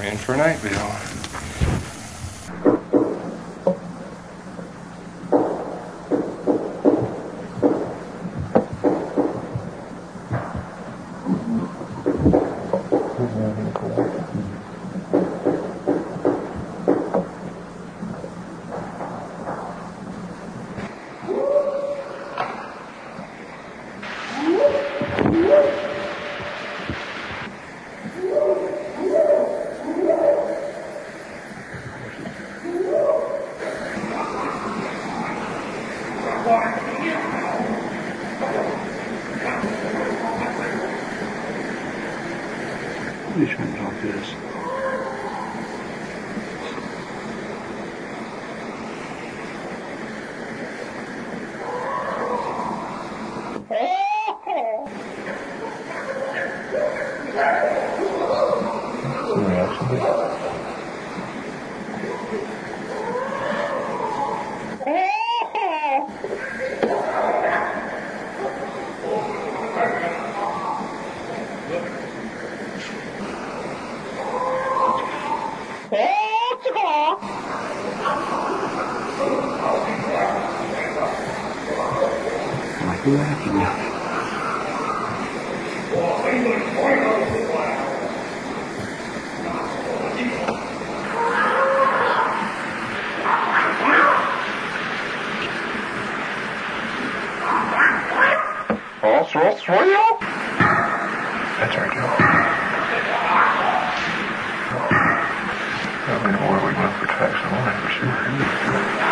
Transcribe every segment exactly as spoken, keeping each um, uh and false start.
We're in for a night, Bill. What are you trying to talk to this? Like you're laughing now. That's right, Joe. That's right, Joe. Well, we know where we went for tracks and all that for sure.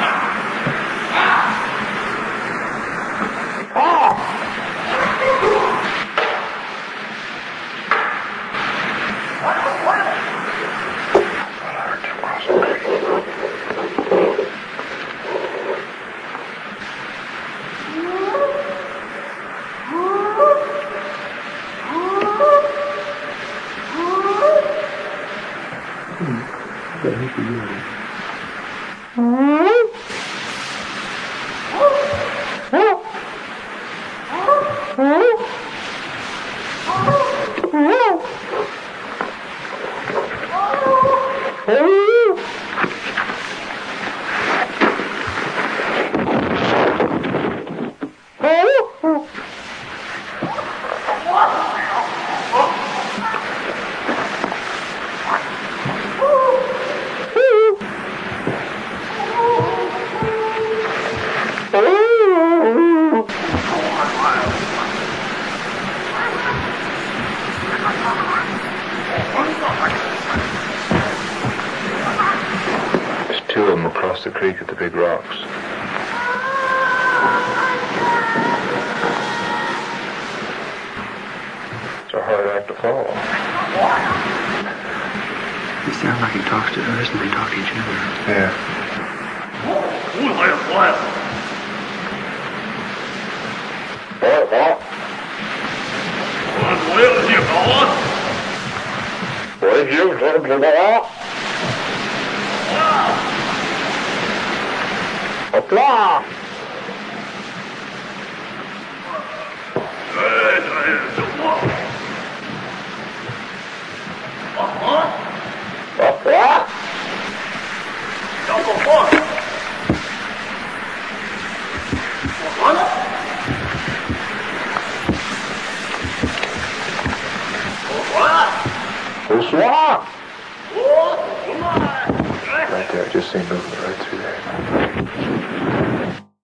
Two of them across the creek at the big rocks. It's a hard act to follow. It sounds like he talks to us and they talk to each other. Yeah. Hopla! Hopla! Bonsoir! Right there, I just seen movement right through.